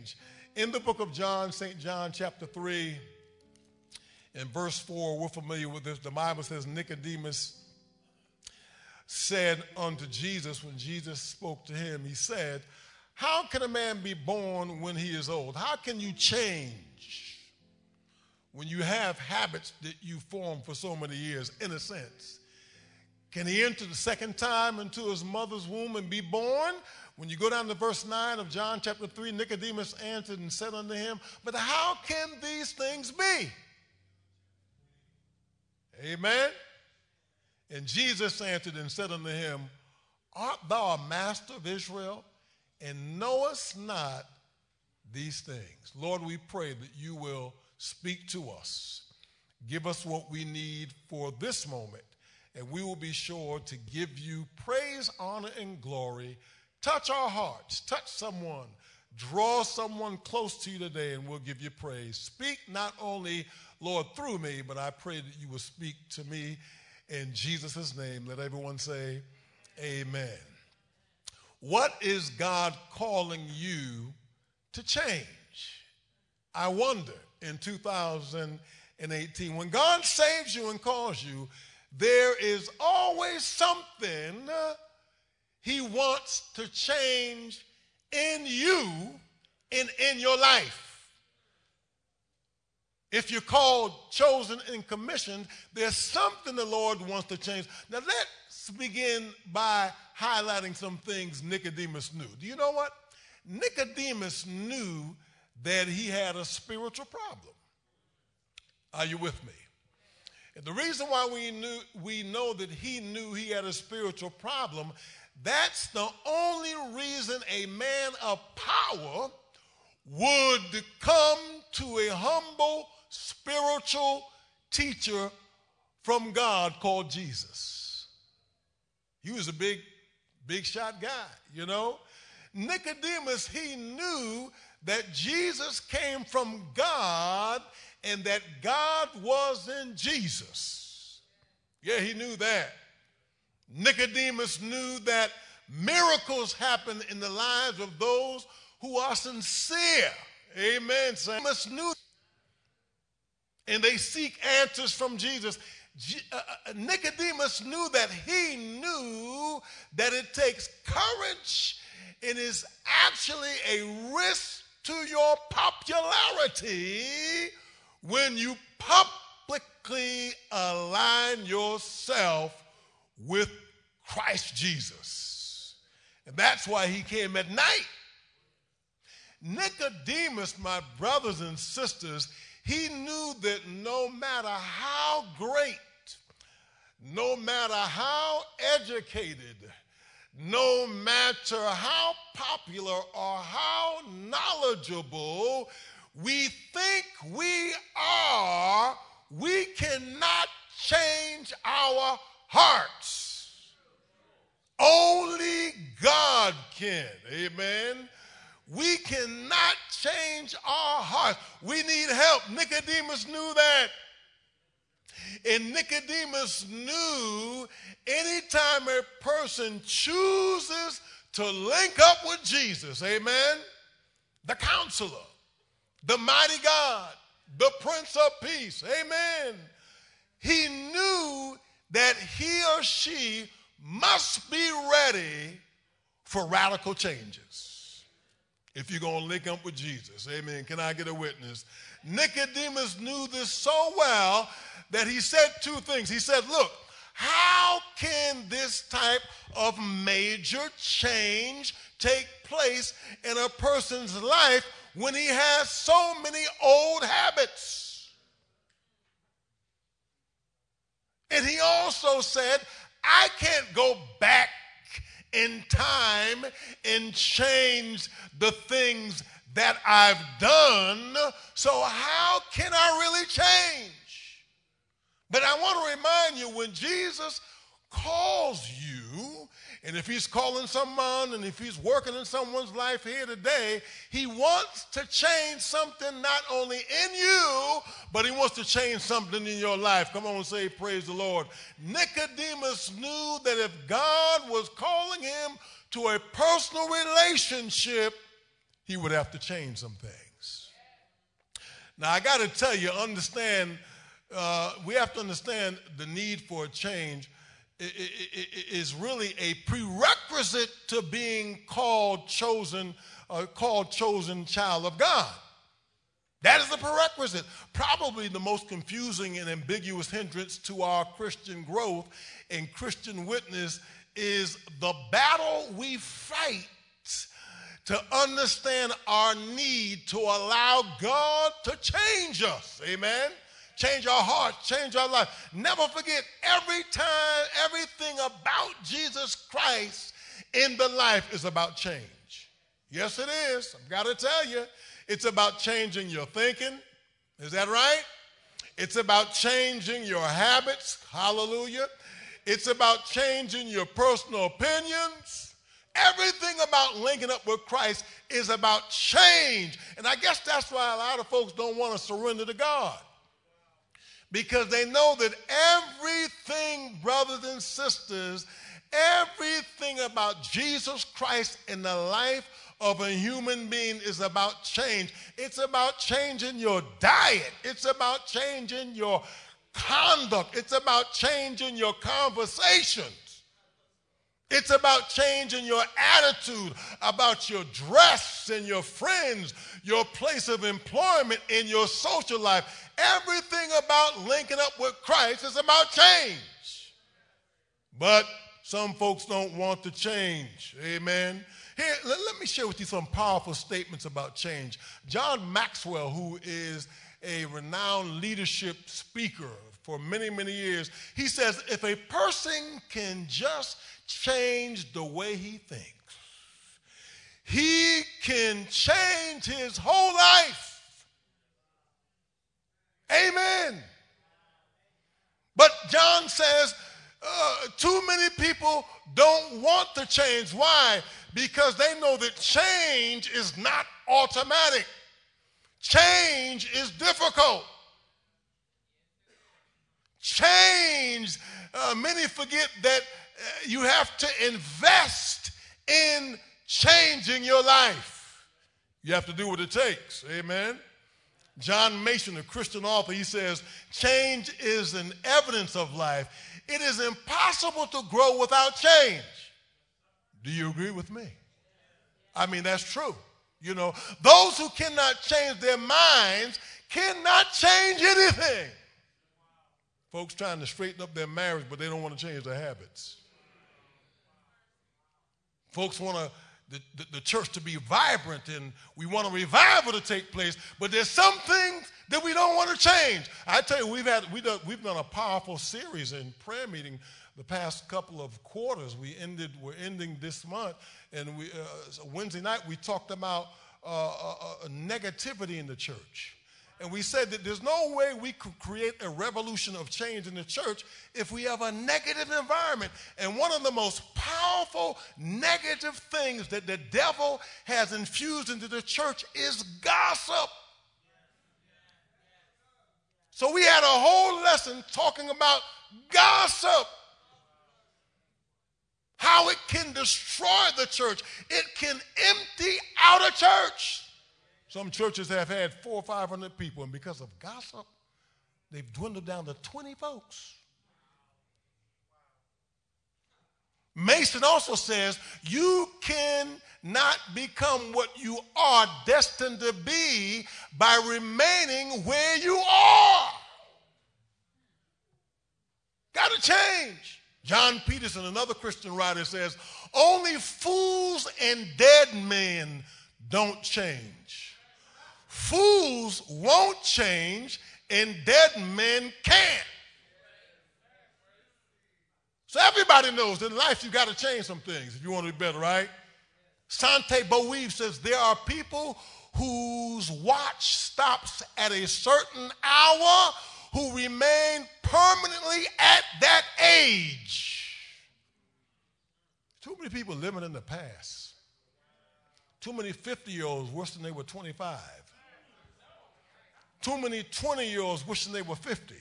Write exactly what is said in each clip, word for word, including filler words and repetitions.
change. In the book of John, Saint John chapter three, in verse four, we're familiar with this. The Bible says, Nicodemus said unto Jesus, when Jesus spoke to him, he said, how can a man be born when he is old? How can you change when you have habits that you formed for so many years, in a sense? Can he enter the second time into his mother's womb and be born? When you go down to verse nine of John chapter three, Nicodemus answered and said unto him, but how can these things be? Amen. And Jesus answered and said unto him, art thou a master of Israel, and knowest not these things? Lord, we pray that you will speak to us. Give us what we need for this moment, and we will be sure to give you praise, honor, and glory. Touch our hearts. Touch someone. Draw someone close to you today, and we'll give you praise. Speak not only, Lord, through me, but I pray that you will speak to me in Jesus' name. Let everyone say amen. What is God calling you to change? I wonder in two thousand eighteen, when God saves you and calls you, there is always something uh, he wants to change in you and in your life. If you're called, chosen, and commissioned, there's something the Lord wants to change. Now let's begin by highlighting some things Nicodemus knew. Do you know what? Nicodemus knew that he had a spiritual problem. Are you with me? And the reason why we knew we know that he knew he had a spiritual problem, that's the only reason a man of power would come to a humble spiritual teacher from God called Jesus. He was a big, big shot guy, you know. Nicodemus, he knew that Jesus came from God and that God was in Jesus. Yeah, he knew that. Nicodemus knew that miracles happen in the lives of those who are sincere. Amen. Nicodemus knew, and they seek answers from Jesus. Uh, Nicodemus knew that he knew that it takes courage and is actually a risk to your popularity when you publicly align yourself with Christ Jesus. And that's why he came at night. Nicodemus, my brothers and sisters, he knew that no matter how great, no matter how educated, no matter how popular or how knowledgeable we think we are, we cannot change our hearts. Only God can. Amen. We cannot change our hearts. We need help. Nicodemus knew that. And Nicodemus knew anytime a person chooses to link up with Jesus, amen, the counselor, the mighty God, the Prince of Peace, amen, he knew that he or she must be ready for radical changes. If you're going to link up with Jesus, amen. Can I get a witness? Nicodemus knew this so well that he said two things. He said, look, how can this type of major change take place in a person's life when he has so many old habits? And he also said, I can't go back in time and change the things that I've done, so how can I really change? But I want to remind you, when Jesus calls you, and if he's calling someone, and if he's working in someone's life here today, he wants to change something not only in you, but he wants to change something in your life. Come on, say praise the Lord. Nicodemus knew that if God was calling him to a personal relationship, he would have to change some things. Now, I got to tell you, understand, uh, we have to understand the need for a change is really a prerequisite to being called chosen, uh, called chosen child of God. That is a prerequisite. Probably the most confusing and ambiguous hindrance to our Christian growth and Christian witness is the battle we fight to understand our need to allow God to change us. Amen? Change our hearts, change our life. Never forget, every time, everything about Jesus Christ in the life is about change. Yes, it is. I've got to tell you. It's about changing your thinking. Is that right? It's about changing your habits. Hallelujah. It's about changing your personal opinions. Everything about linking up with Christ is about change. And I guess that's why a lot of folks don't want to surrender to God. Because they know that everything, brothers and sisters, everything about Jesus Christ in the life of a human being is about change. It's about changing your diet. It's about changing your conduct. It's about changing your conversations. It's about changing your attitude about your dress and your friends, your place of employment, and your social life. Everything about linking up with Christ is about change. But some folks don't want to change. Amen. Here, let, let me share with you some powerful statements about change. John Maxwell, who is a renowned leadership speaker for many, many years, he says, if a person can just change the way he thinks, he can change his whole life. Amen. But John says, uh, too many people don't want to change. Why? Because they know that change is not automatic. Change is difficult. Change, uh, many forget that uh, you have to invest in changing your life. You have to do what it takes. Amen. John Mason, a Christian author, he says, change is an evidence of life. It is impossible to grow without change. Do you agree with me? I mean, that's true. You know, those who cannot change their minds cannot change anything. Folks trying to straighten up their marriage, but they don't want to change their habits. Folks want to The, the, the church to be vibrant, and we want a revival to take place, but there's some things that we don't want to change. I tell you, we've had we done, we've done a powerful series in prayer meeting the past couple of quarters. We ended we're ending this month, and we uh, so Wednesday night we talked about uh, uh, uh, negativity in the church. And we said that there's no way we could create a revolution of change in the church if we have a negative environment. And one of the most powerful negative things that the devil has infused into the church is gossip. So we had a whole lesson talking about gossip, how it can destroy the church. It can empty out a church. Some churches have had four or five hundred people, and because of gossip, they've dwindled down to twenty folks. Mason also says you cannot become what you are destined to be by remaining where you are. Got to change. John Peterson, another Christian writer, says only fools and dead men don't change. Fools won't change, and dead men can't. So everybody knows that in life you've got to change some things if you want to be better, right? Sante Boweave says there are people whose watch stops at a certain hour who remain permanently at that age. Too many people living in the past. Too many fifty-year-olds worse than they were twenty-five. Too many twenty-year-olds wishing they were fifty.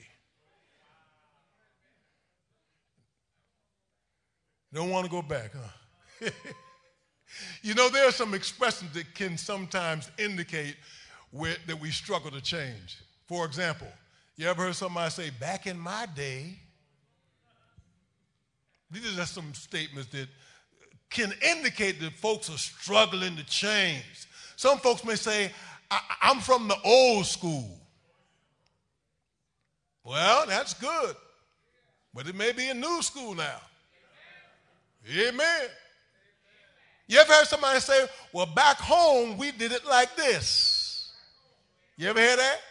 Don't want to go back, huh? You know, there are some expressions that can sometimes indicate where, that we struggle to change. For example, you ever heard somebody say, back in my day? These are just some statements that can indicate that folks are struggling to change. Some folks may say, I- I'm from the old school. Well, that's good, but it may be a new school now. Amen. You ever heard somebody say, well, back home, we did it like this? You ever hear that?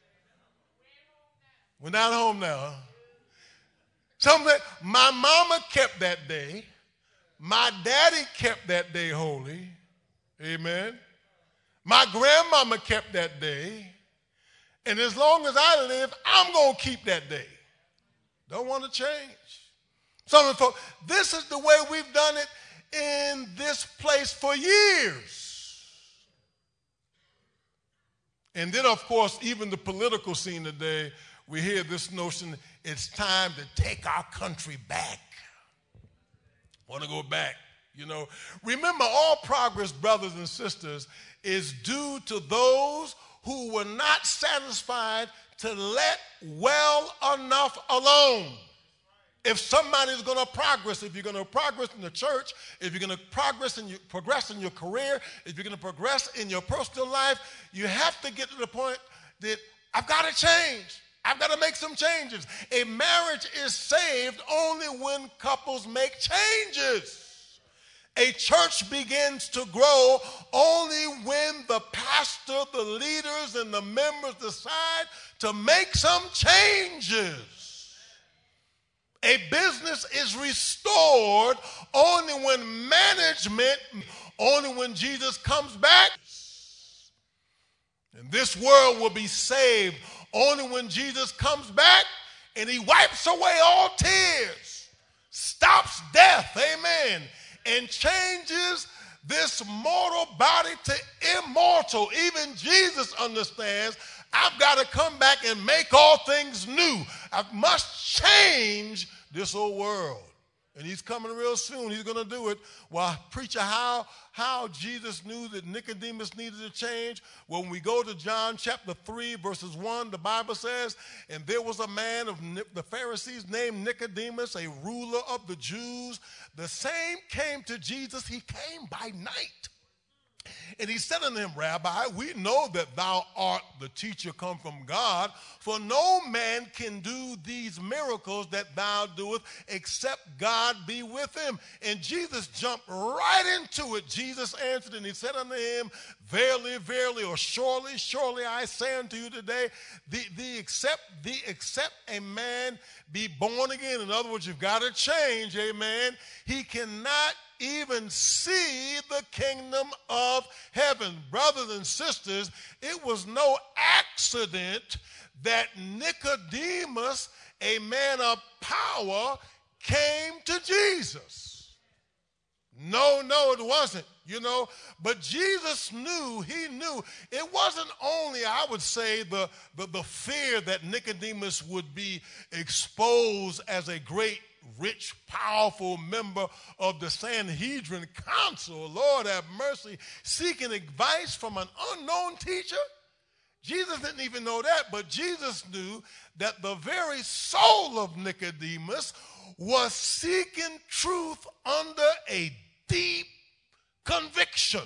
We're not home now. Huh? Something, my mama kept that day. My daddy kept that day holy. Amen. My grandmama kept that day. And as long as I live, I'm going to keep that day. Don't want to change. Some of the folks, this is the way we've done it in this place for years. And then, of course, even the political scene today, we hear this notion, it's time to take our country back. Want to go back, you know. Remember, all progress, brothers and sisters, is due to those who were not satisfied to let well enough alone. If somebody's going to progress, if you're going to progress in the church, if you're going to progress in your, progress in your career, if you're going to progress in your personal life, you have to get to the point that I've got to change. I've got to make some changes. A marriage is saved only when couples make changes. A church begins to grow only when the pastor, the leaders, and the members decide to make some changes. A business is restored only when management, only when Jesus comes back. And this world will be saved only when Jesus comes back and he wipes away all tears, stops death, amen, and changes this mortal body to immortal. Even Jesus understands I've got to come back and make all things new. I must change this old world. And he's coming real soon. He's going to do it. Well, preacher, how, how Jesus knew that Nicodemus needed to change? When we go to John chapter three, verses one, the Bible says, and there was a man of the Pharisees named Nicodemus, a ruler of the Jews. The same came to Jesus. He came by night. And he said unto him, Rabbi, we know that thou art the teacher come from God, for no man can do these miracles that thou doest except God be with him. And Jesus jumped right into it. Jesus answered and he said unto him, verily, verily, or surely, surely I say unto you today, the, the except, the except a man be born again. In other words, you've got to change, amen. He cannot even see the kingdom of heaven. Brothers and sisters, it was no accident that Nicodemus, a man of power, came to Jesus. No, no, it wasn't, you know. But Jesus knew, he knew. It wasn't only, I would say, the, the, the fear that Nicodemus would be exposed as a great rich, powerful member of the Sanhedrin Council, Lord have mercy, seeking advice from an unknown teacher. Jesus didn't even know that, but Jesus knew that the very soul of Nicodemus was seeking truth under a deep conviction.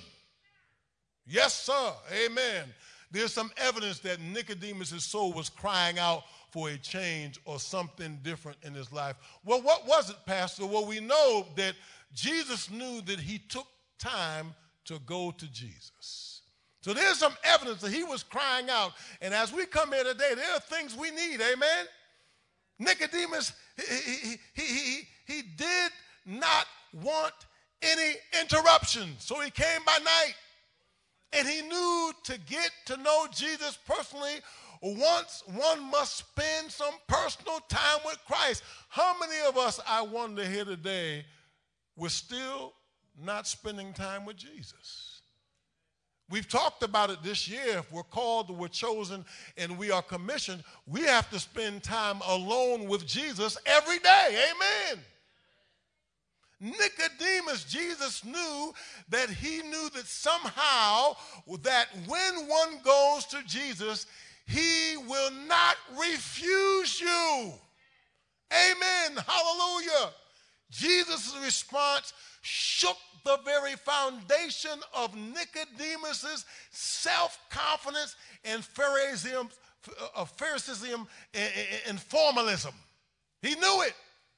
Yes, sir. Amen. There's some evidence that Nicodemus' soul was crying out for a change or something different in his life. Well, what was it, Pastor? Well, we know that Jesus knew that he took time to go to Jesus. So there's some evidence that he was crying out. And as we come here today, there are things we need, amen? Nicodemus, he, he, he, he, he did not want any interruption, so he came by night. And he knew to get to know Jesus personally, once one must spend some personal time with Christ. How many of us, I wonder here today, we're still not spending time with Jesus? We've talked about it this year. If we're called, we're chosen, and we are commissioned, we have to spend time alone with Jesus every day. Amen. Nicodemus, Jesus knew that he knew that somehow that when one goes to Jesus, he will not refuse you. Amen. Hallelujah. Jesus' response shook the very foundation of Nicodemus's self-confidence and Pharisaism, uh, Pharisaism and, and formalism. He knew it.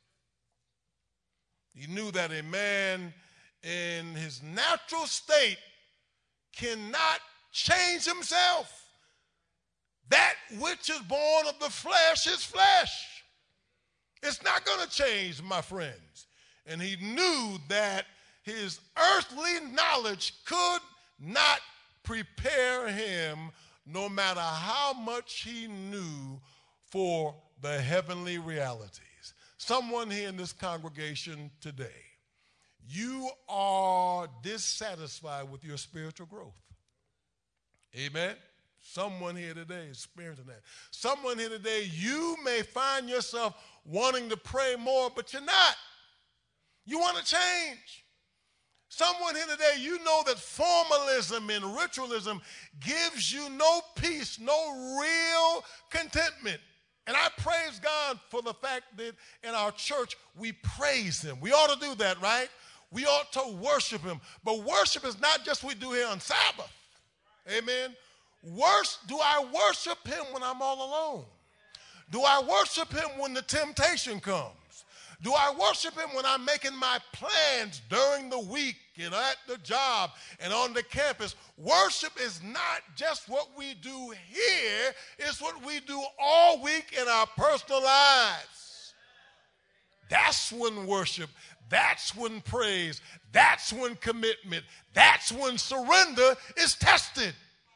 He knew that a man in his natural state cannot change himself. That which is born of the flesh is flesh. It's not going to change, my friends. And he knew that his earthly knowledge could not prepare him, no matter how much he knew, for the heavenly realities. Someone here in this congregation today, you are dissatisfied with your spiritual growth. Amen? Someone here today is experiencing that. Someone here today, you may find yourself wanting to pray more, but you're not. You want to change. Someone here today, you know that formalism and ritualism gives you no peace, no real contentment. And I praise God for the fact that in our church, we praise him. We ought to do that, right? We ought to worship him. But worship is not just what we do here on Sabbath. Amen. Worse, do I worship him when I'm all alone? Do I worship him when the temptation comes? Do I worship him when I'm making my plans during the week and at the job and on the campus? Worship is not just what we do here, it's what we do all week in our personal lives. That's when worship, that's when praise, that's when commitment, that's when surrender is tested.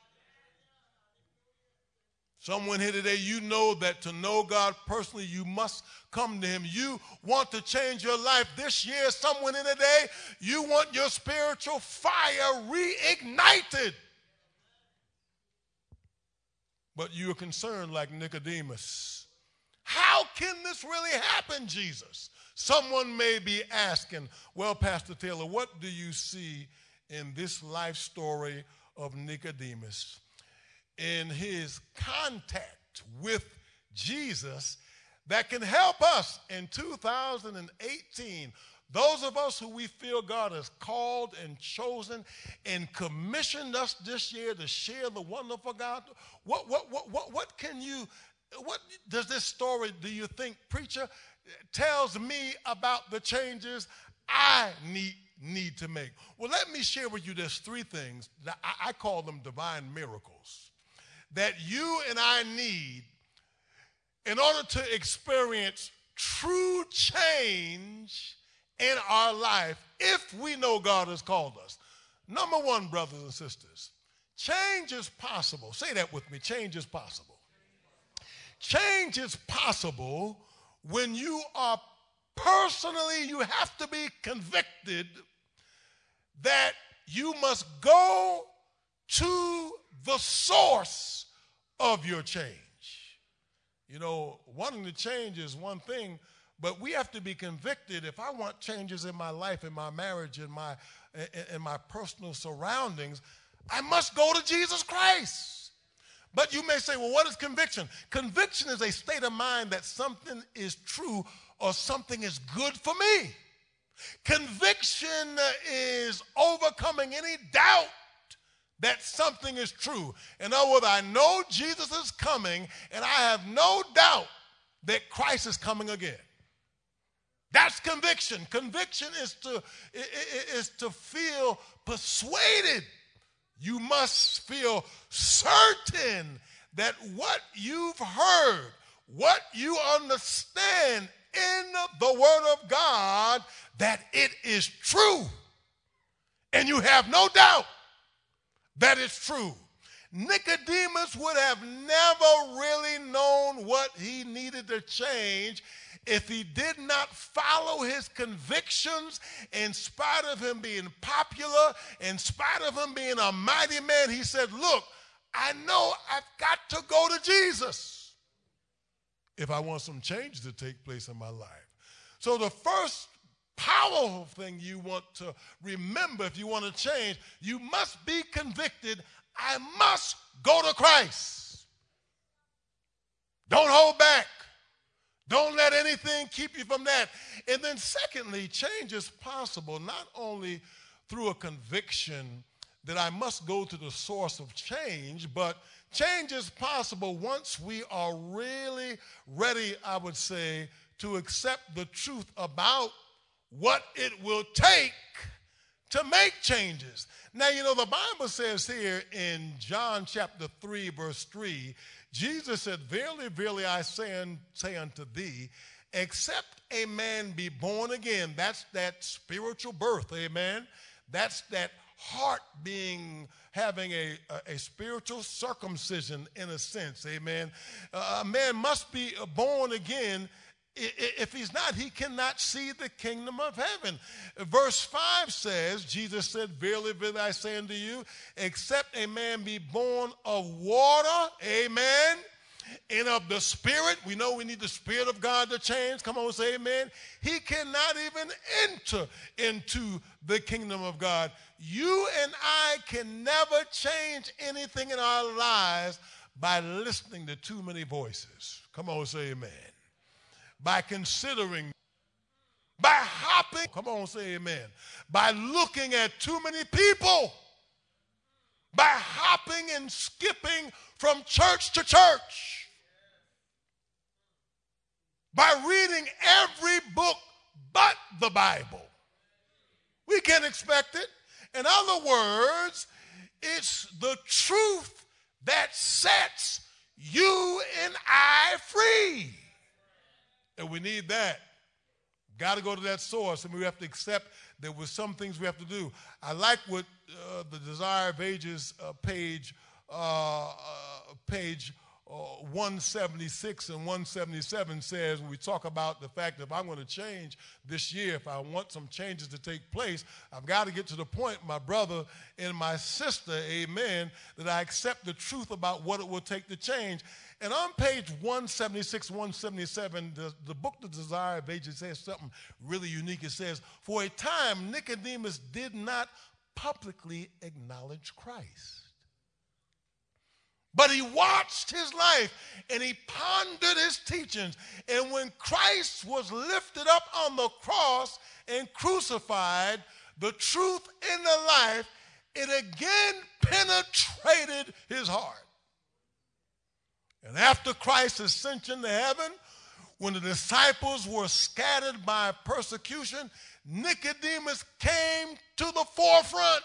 Someone here today, you know that to know God personally, you must come to him. You want to change your life this year. Someone here today, you want your spiritual fire reignited. But you're concerned like Nicodemus. How can this really happen, Jesus? Someone may be asking, well, Pastor Taylor, what do you see in this life story of Nicodemus? In his contact with Jesus that can help us in two thousand eighteen. Those of us who we feel God has called and chosen and commissioned us this year to share the wonderful God. What, what, what, what, what can you, what does this story, do you think, preacher, tells me about the changes I need, need to make? Well, let me share with you there's three things that I, I call them divine miracles that you and I need in order to experience true change in our life if we know God has called us. Number one, brothers and sisters, change is possible. Say that with me. Change is possible. Change is possible when you are personally, you have to be convicted that you must go to the source of your change. You know, wanting to change is one thing, but we have to be convicted. If I want changes in my life, in my marriage, in my, in my personal surroundings, I must go to Jesus Christ. But you may say, well, what is conviction? Conviction is a state of mind that something is true or something is good for me. Conviction is overcoming any doubt that something is true. In other words, I know Jesus is coming, and I have no doubt that Christ is coming again. That's conviction. Conviction is to, is to feel persuaded. You must feel certain that what you've heard, what you understand in the Word of God, that it is true. And you have no doubt that is true. Nicodemus would have never really known what he needed to change if he did not follow his convictions in spite of him being popular, in spite of him being a mighty man. He said, look, I know I've got to go to Jesus if I want some change to take place in my life. So the first powerful thing you want to remember if you want to change. You must be convicted. I must go to Christ. Don't hold back. Don't let anything keep you from that. And then secondly, change is possible not only through a conviction that I must go to the source of change, but change is possible once we are really ready, I would say, to accept the truth about what it will take to make changes. Now, you know, the Bible says here in John chapter three, verse three, Jesus said, verily, verily, I say, un- say unto thee, except a man be born again, that's that spiritual birth, amen? That's that heart being, having a, a, a spiritual circumcision in a sense, amen? Uh, a man must be born again. If he's not, he cannot see the kingdom of heaven. Verse five says, Jesus said, verily, verily, I say unto you, except a man be born of water, amen, and of the Spirit. We know we need the Spirit of God to change. Come on, say amen. He cannot even enter into the kingdom of God. You and I can never change anything in our lives by listening to too many voices. Come on, say amen. By considering, by hopping, come on, say amen, by looking at too many people, by hopping and skipping from church to church, by reading every book but the Bible. We can't expect it. In other words, it's the truth that sets you and I free. And we need that. Got to go to that source, and we have to accept there were some things we have to do. I like what uh, the Desire of Ages uh, page, uh, uh, page uh, one seventy-six and one seventy-seven says, when we talk about the fact that if I'm going to change this year, if I want some changes to take place, I've got to get to the point, my brother and my sister, amen, that I accept the truth about what it will take to change. And on page one seventy-six, one seventy-seven, the, the book, The Desire of Ages, says something really unique. It says, for a time, Nicodemus did not publicly acknowledge Christ. But he watched his life and he pondered his teachings. And when Christ was lifted up on the cross and crucified, the truth in the life, it again penetrated his heart. And after Christ's ascension to heaven, when the disciples were scattered by persecution, Nicodemus came to the forefront.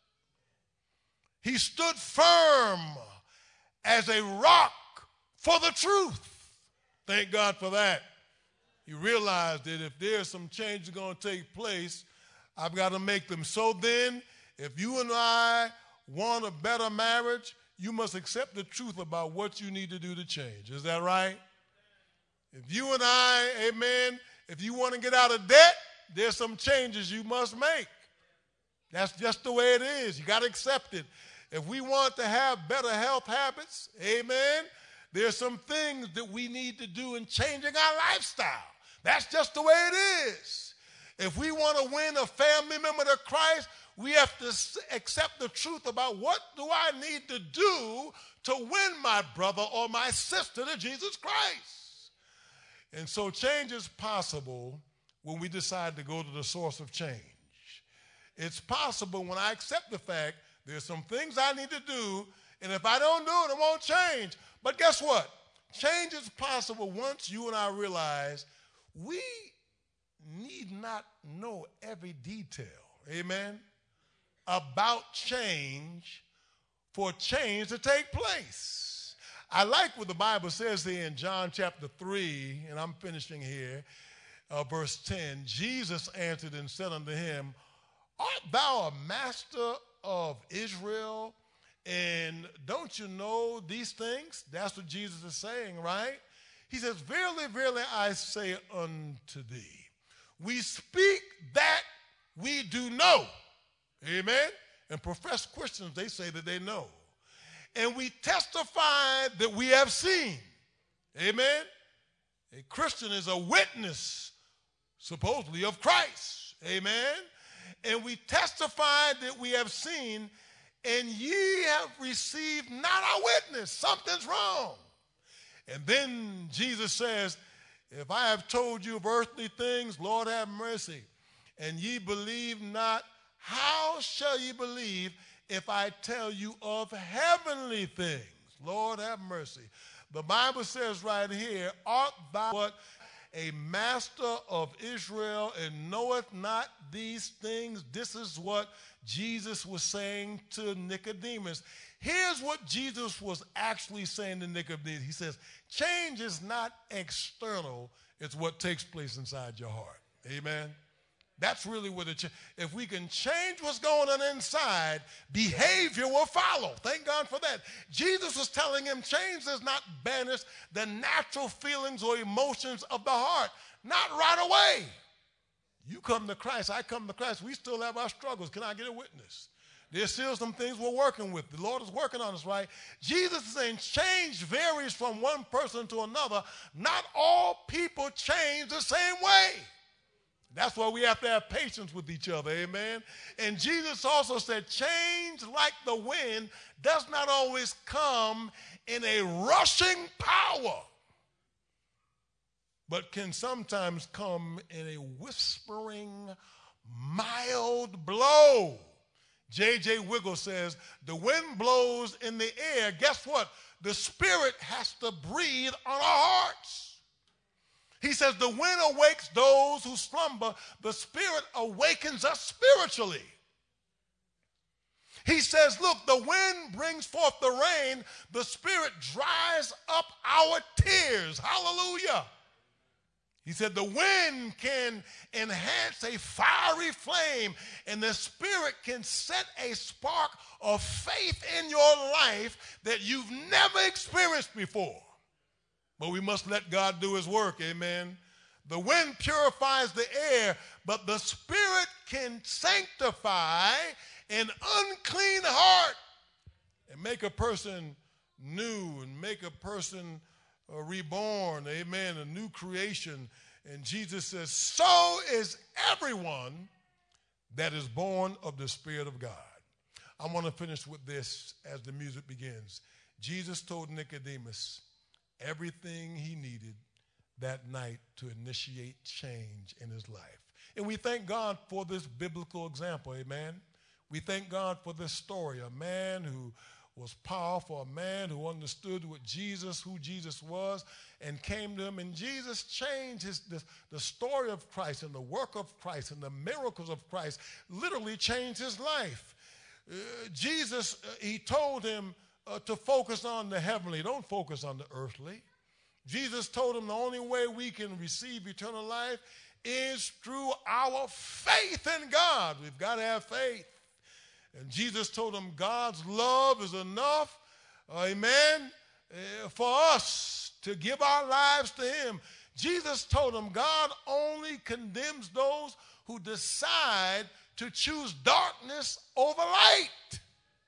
He stood firm as a rock for the truth. Thank God for that. He realized that if there's some changes going to take place, I've got to make them. So then, if you and I want a better marriage, you must accept the truth about what you need to do to change. Is that right? If you and I, amen, if you want to get out of debt, there's some changes you must make. That's just the way it is. You got to accept it. If we want to have better health habits, amen, there's some things that we need to do in changing our lifestyle. That's just the way it is. If we want to win a family member to Christ, we have to accept the truth about what do I need to do to win my brother or my sister to Jesus Christ. And so change is possible when we decide to go to the source of change. It's possible when I accept the fact there's some things I need to do, and if I don't do it, it won't change. But guess what? Change is possible once you and I realize we need not know every detail, amen, about change for change to take place. I like what the Bible says here in John chapter three, and I'm finishing here, uh, verse ten. Jesus answered and said unto him, art thou a master of Israel, and don't you know these things? That's what Jesus is saying, right? He says, verily, verily, I say unto thee, we speak that we do know. Amen? And professed Christians, they say that they know. And we testify that we have seen. Amen? A Christian is a witness, supposedly, of Christ. Amen. And we testify that we have seen, and ye have received not our witness. Something's wrong. And then Jesus says, if I have told you of earthly things, Lord have mercy, and ye believe not, how shall ye believe if I tell you of heavenly things? Lord have mercy. The Bible says right here, art thou what? A master of Israel, and knoweth not these things? This is what Jesus was saying to Nicodemus. Here's what Jesus was actually saying to Nicodemus. He says, change is not external, it's what takes place inside your heart. Amen. That's really what it, if we can change what's going on inside, behavior will follow. Thank God for that. Jesus was telling him change does not banish the natural feelings or emotions of the heart. Not right away. You come to Christ, I come to Christ, we still have our struggles. Can I get a witness? There's still some things we're working with. The Lord is working on us, right? Jesus is saying change varies from one person to another. Not all people change the same way. That's why we have to have patience with each other, amen? And Jesus also said, change like the wind does not always come in a rushing power, but can sometimes come in a whispering, mild blow. J J Wiggle says, the wind blows in the air. Guess what? The Spirit has to breathe on our hearts. He says the wind awakes those who slumber. The Spirit awakens us spiritually. He says, look, the wind brings forth the rain. The Spirit dries up our tears. Hallelujah. He said the wind can enhance a fiery flame, and the Spirit can set a spark of faith in your life that you've never experienced before. But we must let God do his work, amen. The wind purifies the air, but the Spirit can sanctify an unclean heart and make a person new and make a person uh, reborn, amen, a new creation. And Jesus says, so is everyone that is born of the Spirit of God. I want to finish with this as the music begins. Jesus told Nicodemus everything he needed that night to initiate change in his life. And we thank God for this biblical example, amen. We thank God for this story, a man who was powerful, a man who understood what Jesus, who Jesus was, and came to him. And Jesus changed his, the, the story of Christ and the work of Christ and the miracles of Christ literally changed his life. Uh, Jesus, uh, he told him, Uh, to focus on the heavenly. Don't focus on the earthly. Jesus told him the only way we can receive eternal life is through our faith in God. We've got to have faith. And Jesus told him God's love is enough, uh, amen, uh, for us to give our lives to him. Jesus told him God only condemns those who decide to choose darkness over light.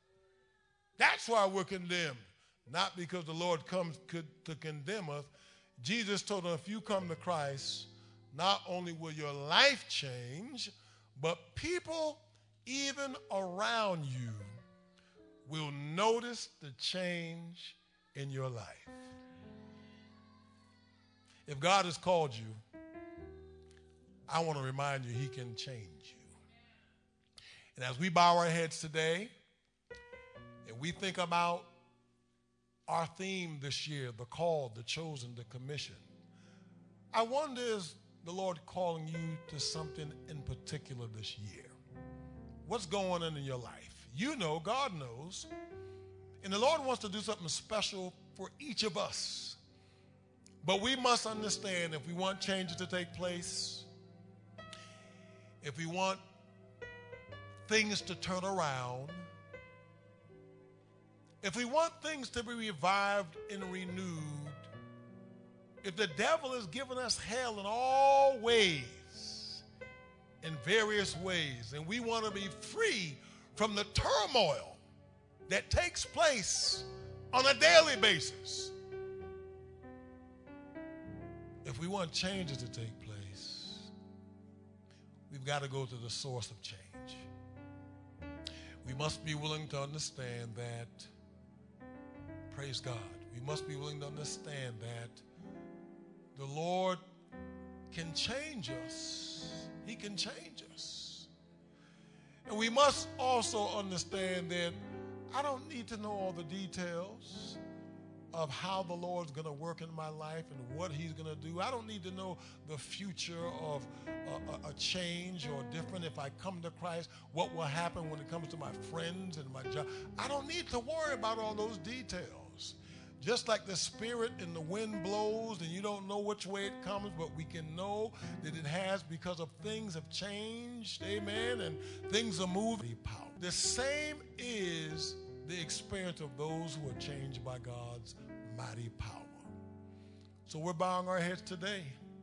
That's why we're condemned, not because the Lord comes to condemn us. Jesus told them, if you come to Christ, not only will your life change, but people even around you will notice the change in your life. If God has called you, I want to remind you he can change you. And as we bow our heads today, and we think about our theme this year, the called, the chosen, the commission, I wonder, is the Lord calling you to something in particular this year? What's going on in your life? You know, God knows. And the Lord wants to do something special for each of us. But we must understand, if we want changes to take place, if we want things to turn around, if we want things to be revived and renewed, if the devil is giving us hell in all ways, in various ways, and we want to be free from the turmoil that takes place on a daily basis, if we want changes to take place, we've got to go to the source of change. We must be willing to understand that, praise God, we must be willing to understand that the Lord can change us. He can change us. And we must also understand that I don't need to know all the details of how the Lord's going to work in my life and what he's going to do. I don't need to know the future of a, a, a change or different if I come to Christ, what will happen when it comes to my friends and my job. I don't need to worry about all those details. Just like the spirit and the wind blows and you don't know which way it comes, but we can know that it has because of things have changed, amen, and things are moving. The same is the experience of those who are changed by God's mighty power. So we're bowing our heads today.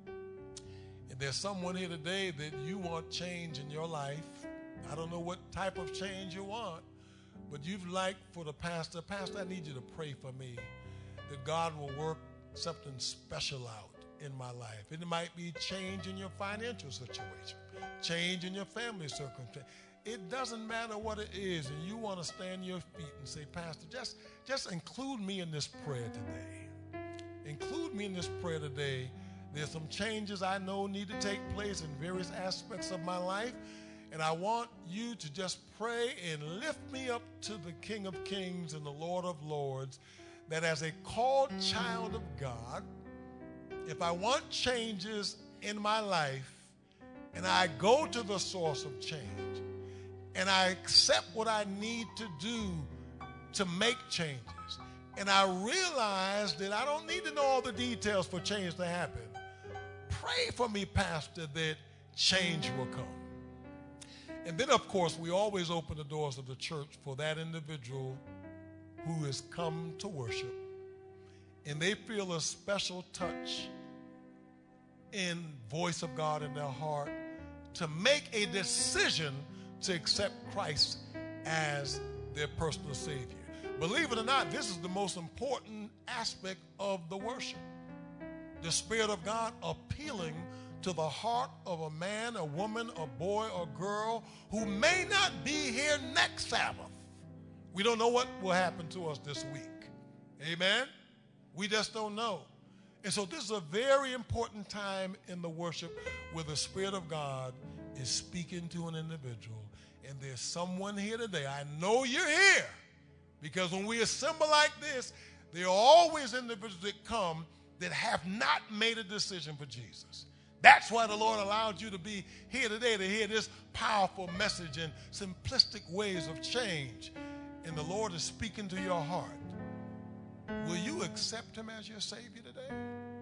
And there's someone here today that you want change in your life. I don't know what type of change you want, but you'd like for the pastor, Pastor, I need you to pray for me that God will work something special out in my life. And it might be change in your financial situation, change in your family circumstance. It doesn't matter what it is, and you want to stand your feet and say, Pastor, just, just include me in this prayer today. Include me in this prayer today. There's some changes I know need to take place in various aspects of my life, and I want you to just pray and lift me up to the King of Kings and the Lord of Lords, that as a called child of God, if I want changes in my life, and I go to the source of change, and I accept what I need to do to make changes, and I realize that I don't need to know all the details for change to happen, pray for me, Pastor, that change will come. And then, of course, we always open the doors of the church for that individual who has come to worship, and they feel a special touch in voice of God in their heart to make a decision to accept Christ as their personal Savior. Believe it or not, this is the most important aspect of the worship. The Spirit of God appealing to the heart of a man, a woman, a boy, or girl who may not be here next Sabbath. We don't know what will happen to us this week. Amen? We just don't know. And so this is a very important time in the worship where the Spirit of God is speaking to an individual. And there's someone here today. I know you're here because when we assemble like this, there are always individuals that come that have not made a decision for Jesus. That's why the Lord allowed you to be here today to hear this powerful message in simplistic ways of change. And the Lord is speaking to your heart. Will you accept him as your Savior today?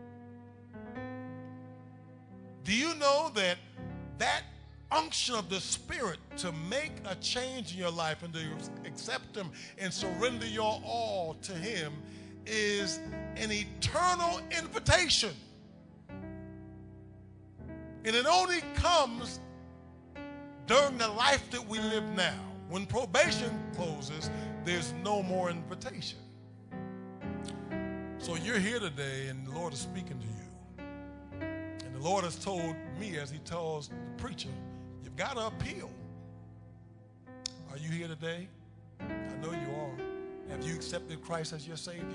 Do you know that that unction of the Spirit to make a change in your life and to accept him and surrender your all to him is an eternal invitation? And it only comes during the life that we live now. When probation closes, there's no more invitation. So you're here today, and the Lord is speaking to you. And the Lord has told me, as he tells the preacher, you've got to appeal. Are you here today? I know you are. Have you accepted Christ as your Savior?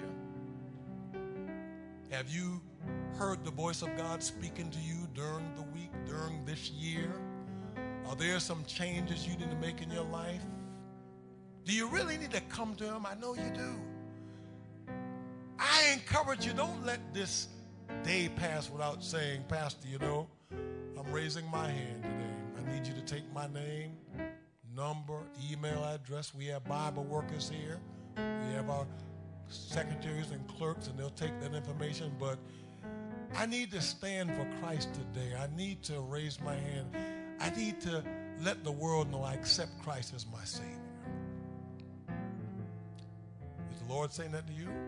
Have you heard the voice of God speaking to you during the week, during this year? Are there some changes you need to make in your life? Do you really need to come to him? I know you do. I encourage you, don't let this day pass without saying, Pastor, you know, I'm raising my hand today. I need you to take my name, number, email address. We have Bible workers here. We have our secretaries and clerks, and they'll take that information. But I need to stand for Christ today. I need to raise my hand. I need to let the world know I accept Christ as my Savior. Is the Lord saying that to you?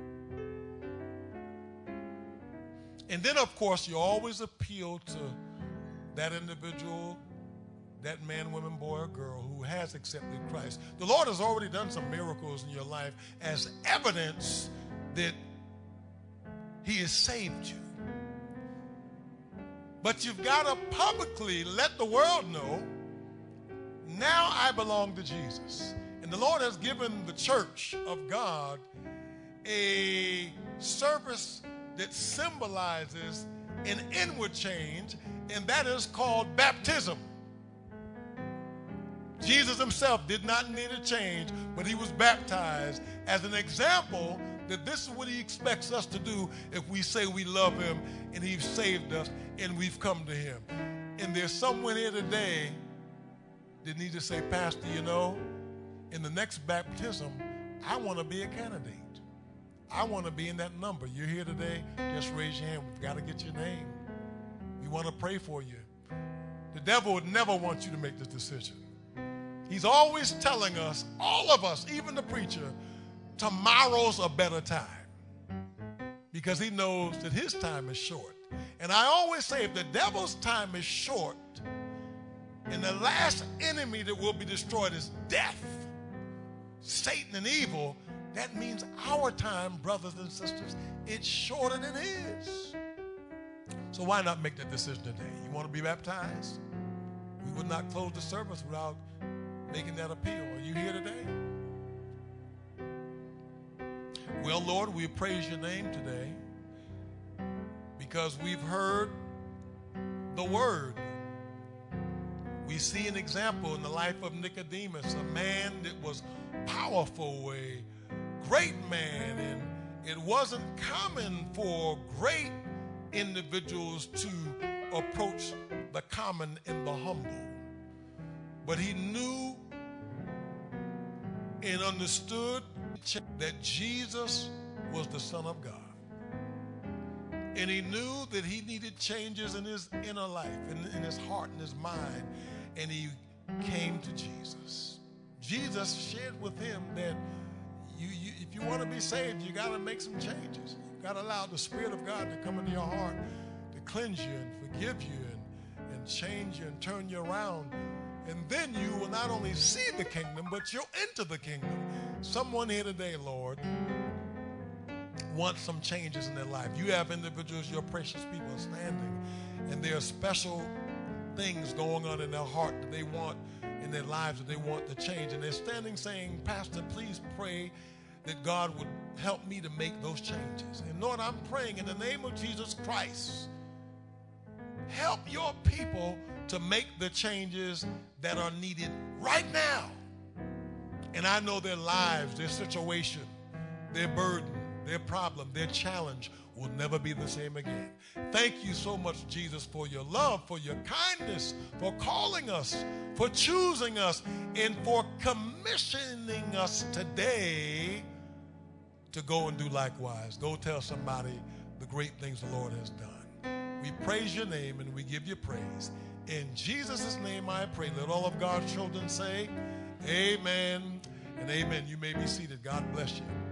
And then, of course, you always appeal to that individual, that man, woman, boy, or girl who has accepted Christ. The Lord has already done some miracles in your life as evidence that he has saved you. But you've got to publicly let the world know, now I belong to Jesus. And the Lord has given the church of God a service that symbolizes an inward change, and that is called baptism. Jesus himself did not need a change, but he was baptized as an example that this is what he expects us to do if we say we love him and he's saved us and we've come to him. And there's someone here today that needs to say, Pastor, you know, in the next baptism, I want to be a candidate. I want to be in that number. You're here today, just raise your hand. We've got to get your name. We want to pray for you. The devil would never want you to make this decision. He's always telling us, all of us, even the preacher, tomorrow's a better time, because he knows that his time is short. And I always say, if the devil's time is short and the last enemy that will be destroyed is death, Satan and evil, that means our time, brothers and sisters, it's shorter than his. So why not make that decision today? You want to be baptized? We would not close the service without making that appeal. Are you here today? Well, Lord, we praise your name today because we've heard the word. We see an example in the life of Nicodemus, a man that was powerful, a great man, and it wasn't common for great individuals to approach the common and the humble. But he knew and understood that Jesus was the Son of God. And he knew that he needed changes in his inner life, in, in his heart and his mind. And he came to Jesus. Jesus shared with him that you, you, if you want to be saved, you got to make some changes. You got to allow the Spirit of God to come into your heart, to cleanse you and forgive you and, and change you and turn you around. And then you will not only see the kingdom, but you'll enter the kingdom. Someone here today, Lord, wants some changes in their life. You have individuals, your precious people are standing, and there are special things going on in their heart that they want in their lives that they want to change. And they're standing saying, Pastor, please pray that God would help me to make those changes. And Lord, I'm praying in the name of Jesus Christ, help your people to make the changes that are needed right now. And I know their lives, their situation, their burden, their problem, their challenge will never be the same again. Thank you so much, Jesus, for your love, for your kindness, for calling us, for choosing us, and for commissioning us today to go and do likewise. Go tell somebody the great things the Lord has done. We praise your name and we give you praise. In Jesus' name I pray. Let all of God's children say amen and amen. You may be seated. God bless you.